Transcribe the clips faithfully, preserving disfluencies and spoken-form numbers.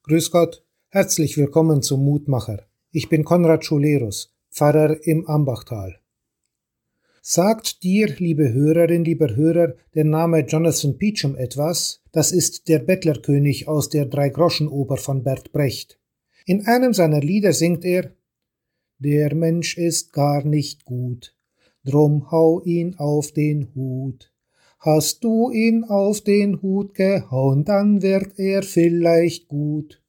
Grüß Gott, herzlich willkommen zum Mutmacher. Ich bin Konrad Schulerus, Pfarrer im Ambachtal. Sagt dir, liebe Hörerin, lieber Hörer, der Name Jonathan Peacham etwas? Das ist der Bettlerkönig aus der Dreigroschenoper von Bert Brecht. In einem seiner Lieder singt er: Der Mensch ist gar nicht gut, drum hau ihn auf den Hut. Hast du ihn auf den Hut gehauen, dann wird er vielleicht gut.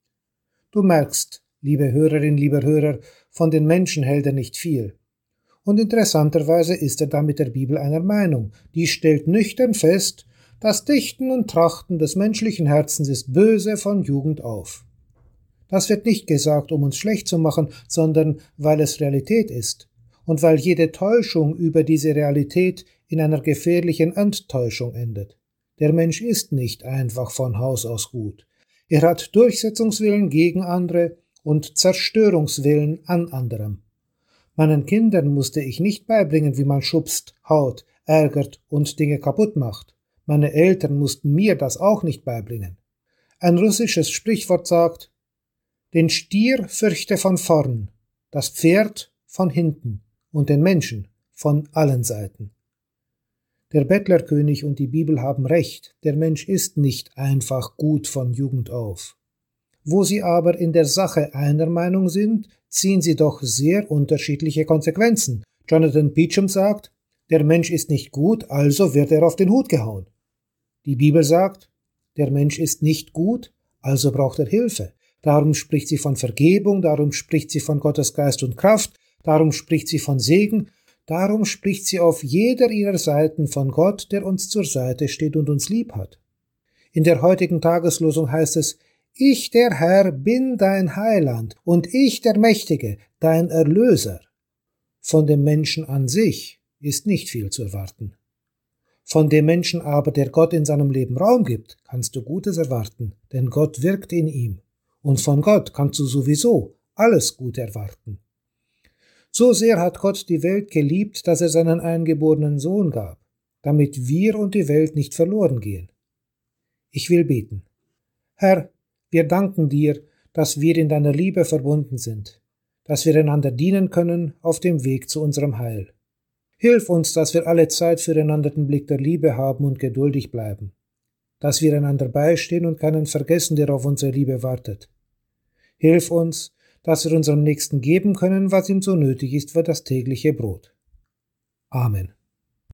Du merkst, liebe Hörerin, lieber Hörer, von den Menschen hält er nicht viel. Und interessanterweise ist er da mit der Bibel einer Meinung. Die stellt nüchtern fest, das Dichten und Trachten des menschlichen Herzens ist böse von Jugend auf. Das wird nicht gesagt, um uns schlecht zu machen, sondern weil es Realität ist und weil jede Täuschung über diese Realität in einer gefährlichen Enttäuschung endet. Der Mensch ist nicht einfach von Haus aus gut. Er hat Durchsetzungswillen gegen andere und Zerstörungswillen an anderem. Meinen Kindern musste ich nicht beibringen, wie man schubst, haut, ärgert und Dinge kaputt macht. Meine Eltern mussten mir das auch nicht beibringen. Ein russisches Sprichwort sagt: Den Stier fürchte von vorn, das Pferd von hinten und den Menschen von allen Seiten. Der Bettlerkönig und die Bibel haben recht, der Mensch ist nicht einfach gut von Jugend auf. Wo sie aber in der Sache einer Meinung sind, ziehen sie doch sehr unterschiedliche Konsequenzen. Jonathan Peacham sagt, der Mensch ist nicht gut, also wird er auf den Hut gehauen. Die Bibel sagt, der Mensch ist nicht gut, also braucht er Hilfe. Darum spricht sie von Vergebung, darum spricht sie von Gottes Geist und Kraft, darum spricht sie von Segen, darum spricht sie auf jeder ihrer Seiten von Gott, der uns zur Seite steht und uns lieb hat. In der heutigen Tageslosung heißt es: Ich, der Herr, bin dein Heiland und ich, der Mächtige, dein Erlöser. Von dem Menschen an sich ist nicht viel zu erwarten. Von dem Menschen aber, der Gott in seinem Leben Raum gibt, kannst du Gutes erwarten, denn Gott wirkt in ihm. Und von Gott kannst du sowieso alles Gute erwarten. So sehr hat Gott die Welt geliebt, dass er seinen eingeborenen Sohn gab, damit wir und die Welt nicht verloren gehen. Ich will beten. Herr, wir danken dir, dass wir in deiner Liebe verbunden sind, dass wir einander dienen können auf dem Weg zu unserem Heil. Hilf uns, dass wir alle Zeit füreinander den Blick der Liebe haben und geduldig bleiben, dass wir einander beistehen und keinen vergessen, der auf unsere Liebe wartet. Hilf uns, dass wir unserem Nächsten geben können, was ihm so nötig ist für das tägliche Brot. Amen.